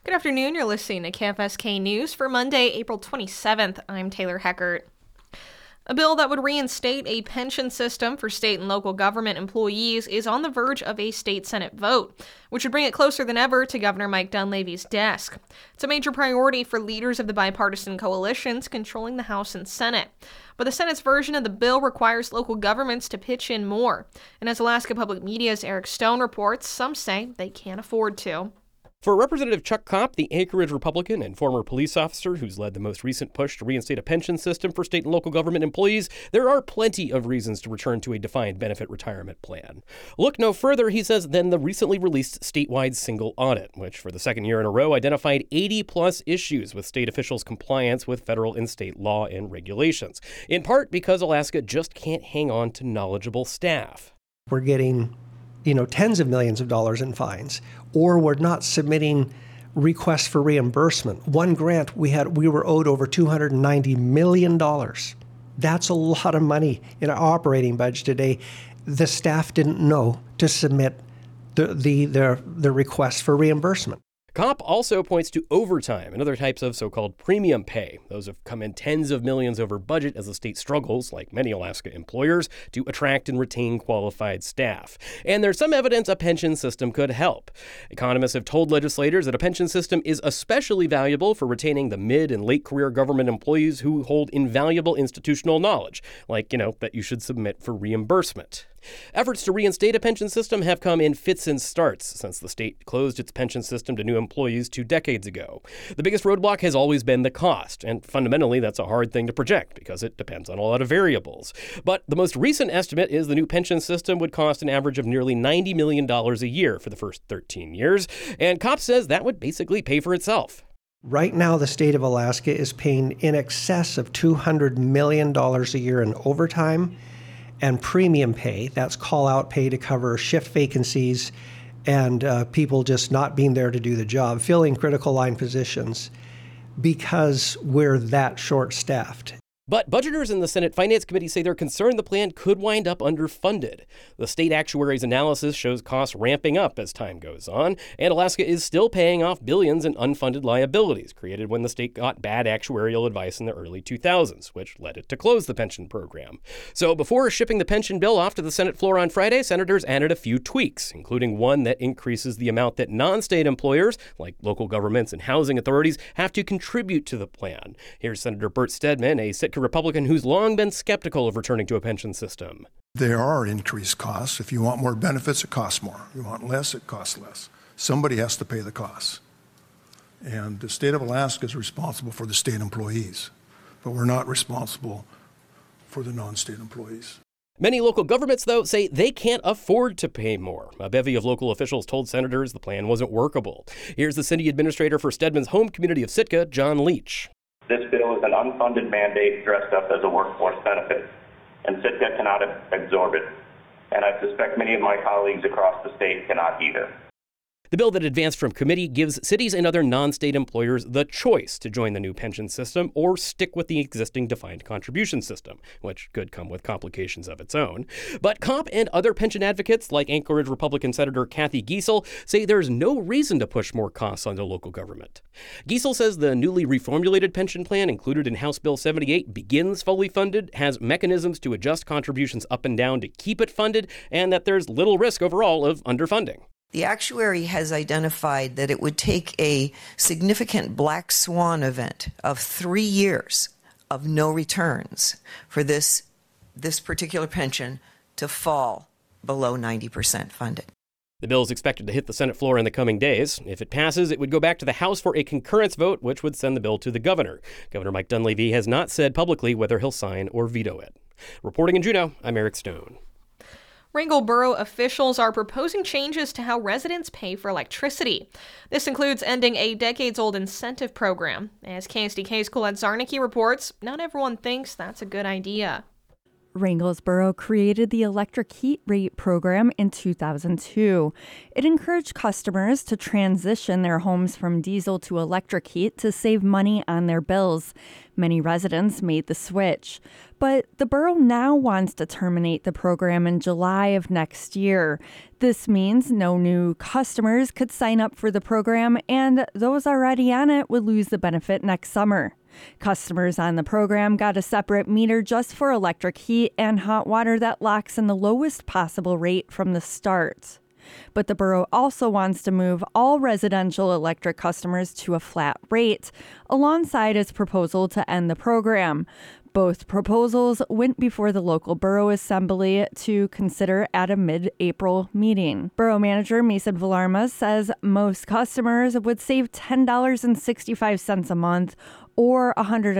Good afternoon. You're listening to KFSK News for Monday, April 27th. I'm Taylor Heckert. A bill that would reinstate a pension system for state and local government employees is on the verge of a state Senate vote, which would bring it closer than ever to Governor Mike Dunleavy's desk. It's a major priority for leaders of the bipartisan coalitions controlling the House and Senate. But the Senate's version of the bill requires local governments to pitch in more. And as Alaska Public Media's Eric Stone reports, some say they can't afford to. For Representative Chuck Kopp, the Anchorage Republican and former police officer who's led the most recent push to reinstate a pension system for state and local government employees, there are plenty of reasons to return to a defined benefit retirement plan. Look no further, he says, than the recently released statewide single audit, which for the second year in a row identified 80-plus issues with state officials' compliance with federal and state law and regulations, in part because Alaska just can't hang on to knowledgeable staff. We're getting tens of millions of dollars in fines, or we're not submitting requests for reimbursement. One grant we were owed over $290 million. That's a lot of money in our operating budget today. The staff didn't know to submit the request for reimbursement. Kopp also points to overtime and other types of so-called premium pay. Those have come in tens of millions over budget as the state struggles, like many Alaska employers, to attract and retain qualified staff. And there's some evidence a pension system could help. Economists have told legislators that a pension system is especially valuable for retaining the mid- and late-career government employees who hold invaluable institutional knowledge, like, that you should submit for reimbursement. Efforts to reinstate a pension system have come in fits and starts since the state closed its pension system to new employees 2 decades ago. The biggest roadblock has always been the cost, and fundamentally that's a hard thing to project because it depends on a lot of variables. But the most recent estimate is the new pension system would cost an average of nearly $90 million a year for the first 13 years, and Kopp says that would basically pay for itself. Right now, the state of Alaska is paying in excess of $200 million a year in overtime and premium pay. That's call-out pay to cover shift vacancies and people just not being there to do the job, filling critical line positions because we're that short-staffed. But budgeters in the Senate Finance Committee say they're concerned the plan could wind up underfunded. The state actuary's analysis shows costs ramping up as time goes on, and Alaska is still paying off billions in unfunded liabilities created when the state got bad actuarial advice in the early 2000s, which led it to close the pension program. So before shipping the pension bill off to the Senate floor on Friday, senators added a few tweaks, including one that increases the amount that non-state employers, like local governments and housing authorities, have to contribute to the plan. Here's Senator Bert Stedman, a Sitka Republican who's long been skeptical of returning to a pension system. There are increased costs. If you want more benefits, it costs more. If you want less, it costs less. Somebody has to pay the costs. And the state of Alaska is responsible for the state employees, but we're not responsible for the non-state employees. Many local governments, though, say they can't afford to pay more. A bevy of local officials told senators the plan wasn't workable. Here's the city administrator for Stedman's home community of Sitka, John Leach. This bill is an unfunded mandate dressed up as a workforce benefit, and Sitka cannot absorb it. And I suspect many of my colleagues across the state cannot either. The bill that advanced from committee gives cities and other non-state employers the choice to join the new pension system or stick with the existing defined contribution system, which could come with complications of its own. But Kopp and other pension advocates, like Anchorage Republican Senator Kathy Giessel, say there's no reason to push more costs onto local government. Giessel says the newly reformulated pension plan included in House Bill 78 begins fully funded, has mechanisms to adjust contributions up and down to keep it funded, and that there's little risk overall of underfunding. The actuary has identified that it would take a significant black swan event of 3 years of no returns for this particular pension to fall below 90% funded. The bill is expected to hit the Senate floor in the coming days. If it passes, it would go back to the House for a concurrence vote, which would send the bill to the governor. Governor Mike Dunleavy has not said publicly whether he'll sign or veto it. Reporting in Juneau, I'm Eric Stone. Wrangell Borough officials are proposing changes to how residents pay for electricity. This includes ending a decades-old incentive program. As KSDK's Colette Zarnicki reports, not everyone thinks that's a good idea. Wrangell's borough created the electric heat rate program in 2002. It encouraged customers to transition their homes from diesel to electric heat to save money on their bills. Many residents made the switch. But the borough now wants to terminate the program in July of next year. This means no new customers could sign up for the program, and those already on it would lose the benefit next summer. Customers on the program got a separate meter just for electric heat and hot water that locks in the lowest possible rate from the start. But the borough also wants to move all residential electric customers to a flat rate, alongside its proposal to end the program. Both proposals went before the local borough assembly to consider at a mid-April meeting. Borough manager Mason Villarma says most customers would save $10.65 a month or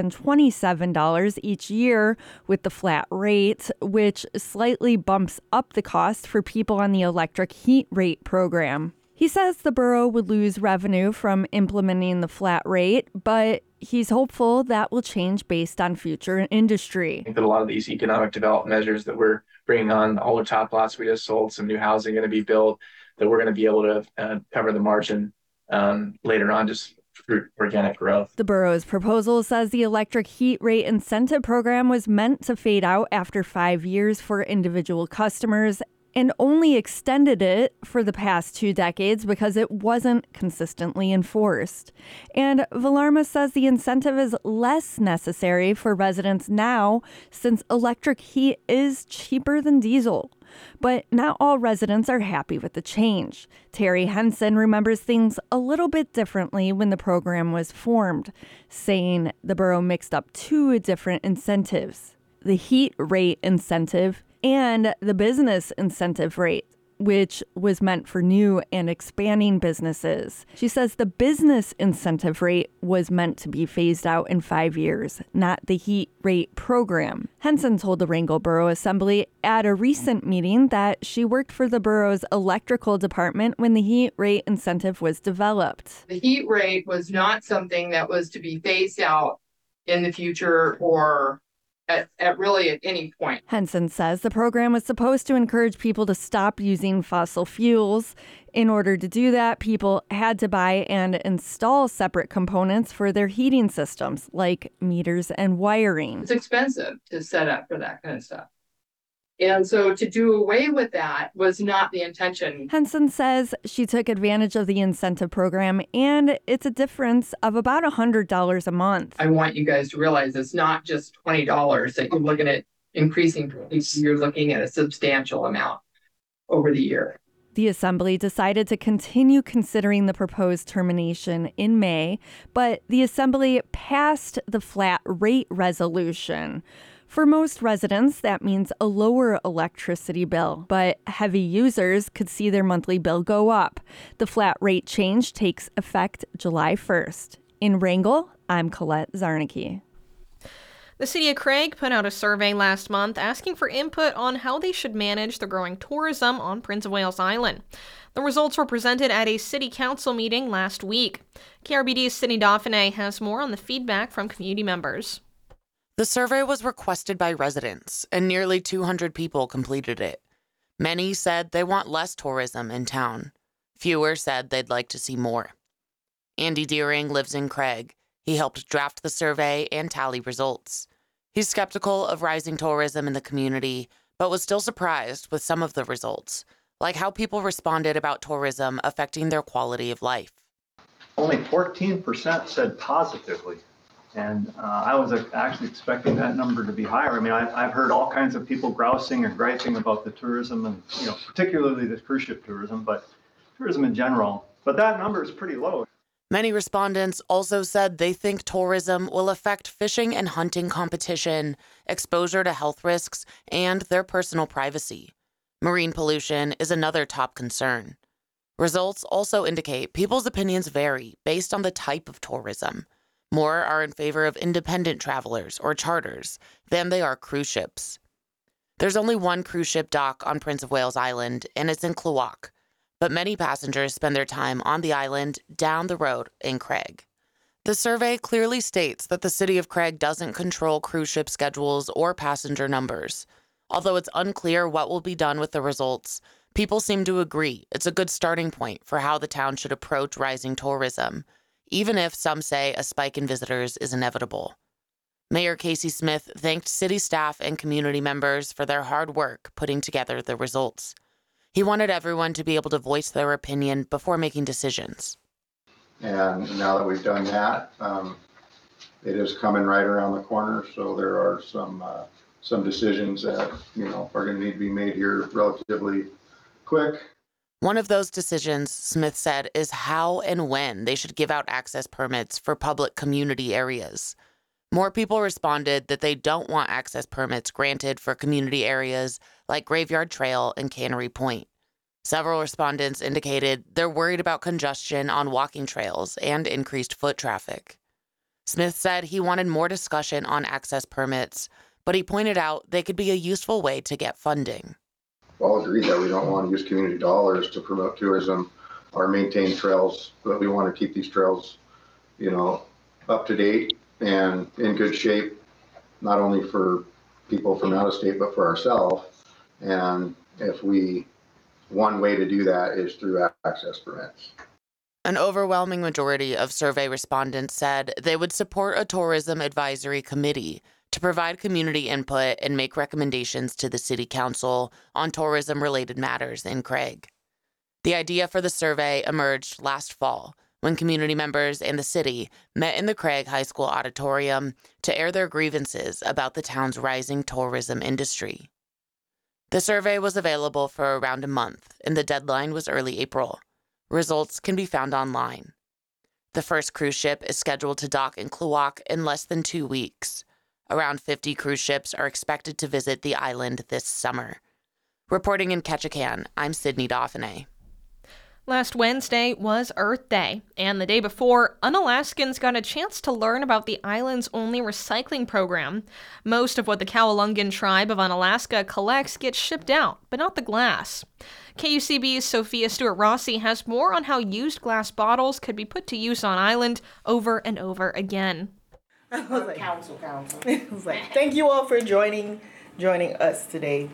$127 each year with the flat rate, which slightly bumps up the cost for people on the electric heat rate program. He says the borough would lose revenue from implementing the flat rate, but he's hopeful that will change based on future industry. I think that a lot of these economic development measures that we're bringing on, all the top lots we just sold, some new housing going to be built, that we're going to be able to cover the margin later on just through organic growth. The borough's proposal says the electric heat rate incentive program was meant to fade out after 5 years for individual customers and only extended it for the past 2 decades because it wasn't consistently enforced. And Villarma says the incentive is less necessary for residents now since electric heat is cheaper than diesel. But not all residents are happy with the change. Terry Henson remembers things a little bit differently when the program was formed, saying the borough mixed up 2 different incentives: the heat rate incentive and the business incentive rate, which was meant for new and expanding businesses. She says the business incentive rate was meant to be phased out in 5 years, not the heat rate program. Henson told the Wrangell Borough Assembly at a recent meeting that she worked for the borough's electrical department when the heat rate incentive was developed. The heat rate was not something that was to be phased out in the future or at any point. Henson says the program was supposed to encourage people to stop using fossil fuels. In order to do that, people had to buy and install separate components for their heating systems, like meters and wiring. It's expensive to set up for that kind of stuff. And so to do away with that was not the intention. Henson says she took advantage of the incentive program, and it's a difference of about $100 a month. I want you guys to realize it's not just $20 that you're looking at increasing. You're looking at a substantial amount over the year. The Assembly decided to continue considering the proposed termination in May, but the Assembly passed the flat rate resolution. For most residents, that means a lower electricity bill, but heavy users could see their monthly bill go up. The flat rate change takes effect July 1st. In Wrangell, I'm Colette Zarnicki. The city of Craig put out a survey last month asking for input on how they should manage the growing tourism on Prince of Wales Island. The results were presented at a city council meeting last week. KRBD's Sydney Dauphiné has more on the feedback from community members. The survey was requested by residents, and nearly 200 people completed it. Many said they want less tourism in town. Fewer said they'd like to see more. Andy Deering lives in Craig. He helped draft the survey and tally results. He's skeptical of rising tourism in the community, but was still surprised with some of the results, like how people responded about tourism affecting their quality of life. Only 14% said positively. And I was actually expecting that number to be higher. I mean, I've heard all kinds of people grousing and griping about the tourism and, particularly the cruise ship tourism, but tourism in general. But that number is pretty low. Many respondents also said they think tourism will affect fishing and hunting competition, exposure to health risks, and their personal privacy. Marine pollution is another top concern. Results also indicate people's opinions vary based on the type of tourism. More are in favor of independent travelers or charters than they are cruise ships. There's only one cruise ship dock on Prince of Wales Island, and it's in Clywach. But many passengers spend their time on the island down the road in Craig. The survey clearly states that the city of Craig doesn't control cruise ship schedules or passenger numbers. Although it's unclear what will be done with the results, people seem to agree it's a good starting point for how the town should approach rising tourism, even if some say a spike in visitors is inevitable. Mayor Casey Smith thanked city staff and community members for their hard work putting together the results. He wanted everyone to be able to voice their opinion before making decisions. And now that we've done that, it is coming right around the corner, so there are some decisions that, are going to need to be made here relatively quick. One of those decisions, Smith said, is how and when they should give out access permits for public community areas. More people responded that they don't want access permits granted for community areas like Graveyard Trail and Cannery Point. Several respondents indicated they're worried about congestion on walking trails and increased foot traffic. Smith said he wanted more discussion on access permits, but he pointed out they could be a useful way to get funding. We all agree that we don't want to use community dollars to promote tourism or maintain trails, but we want to keep these trails, up to date and in good shape, not only for people from out of state, but for ourselves. And one way to do that is through access permits. An overwhelming majority of survey respondents said they would support a tourism advisory committee to provide community input and make recommendations to the city council on tourism-related matters in Craig. The idea for the survey emerged last fall when community members and the city met in the Craig High School auditorium to air their grievances about the town's rising tourism industry. The survey was available for around a month, and the deadline was early April. Results can be found online. The first cruise ship is scheduled to dock in Kluwak in less than 2 weeks. Around 50 cruise ships are expected to visit the island this summer. Reporting in Ketchikan, I'm Sydney Dauphiné. Last Wednesday was Earth Day, and the day before, Unalaskans got a chance to learn about the island's only recycling program. Most of what the Kowalungan tribe of Unalaska collects gets shipped out, but not the glass. KUCB's Sophia Stewart-Rossi has more on how used glass bottles could be put to use on island over and over again. I was like, Council. It was like, thank you all for joining us today.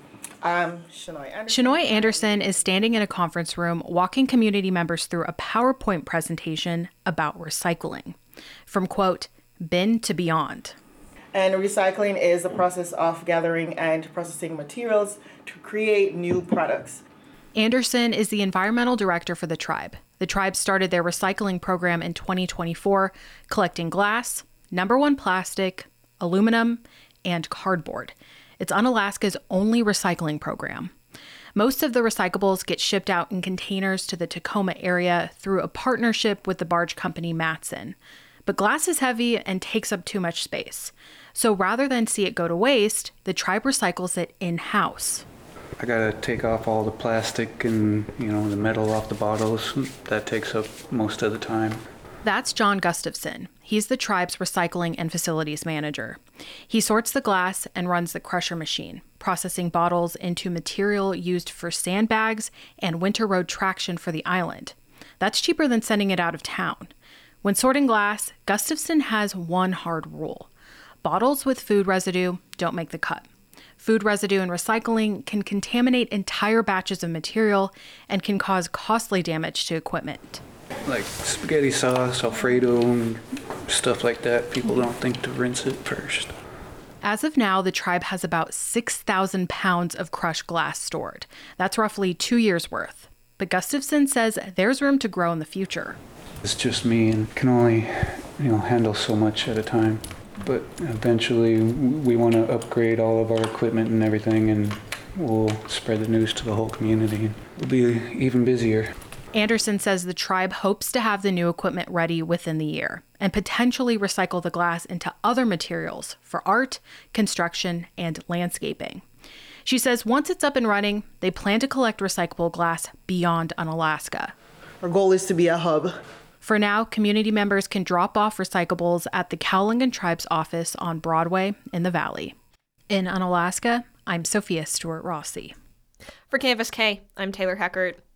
Shanoy Anderson is standing in a conference room walking community members through a PowerPoint presentation about recycling. From, quote, bin to beyond. And recycling is the process of gathering and processing materials to create new products. Anderson is the environmental director for the tribe. The tribe started their recycling program in 2024, collecting glass, number one plastic, aluminum, and cardboard. It's Unalaska's only recycling program. Most of the recyclables get shipped out in containers to the Tacoma area through a partnership with the barge company Matson. But glass is heavy and takes up too much space. So rather than see it go to waste, the tribe recycles it in-house. I gotta take off all the plastic and, the metal off the bottles. That takes up most of the time. That's John Gustafson. He's the tribe's recycling and facilities manager. He sorts the glass and runs the crusher machine, processing bottles into material used for sandbags and winter road traction for the island. That's cheaper than sending it out of town. When sorting glass, Gustafson has one hard rule. Bottles with food residue don't make the cut. Food residue in recycling can contaminate entire batches of material and can cause costly damage to equipment. Like spaghetti sauce, Alfredo, and stuff like that. People don't think to rinse it first. As of now, the tribe has about 6,000 pounds of crushed glass stored. That's roughly 2 years' worth. But Gustafson says there's room to grow in the future. It's just me and can only, handle so much at a time. But eventually we want to upgrade all of our equipment and everything, and we'll spread the news to the whole community. We'll be even busier. Anderson says the tribe hopes to have the new equipment ready within the year and potentially recycle the glass into other materials for art, construction, and landscaping. She says once it's up and running, they plan to collect recyclable glass beyond Unalaska. Our goal is to be a hub. For now, community members can drop off recyclables at the Kowalungan Tribe's office on Broadway in the Valley. In Unalaska, I'm Sophia Stewart-Rossi. For KFSK, I'm Taylor Heckert.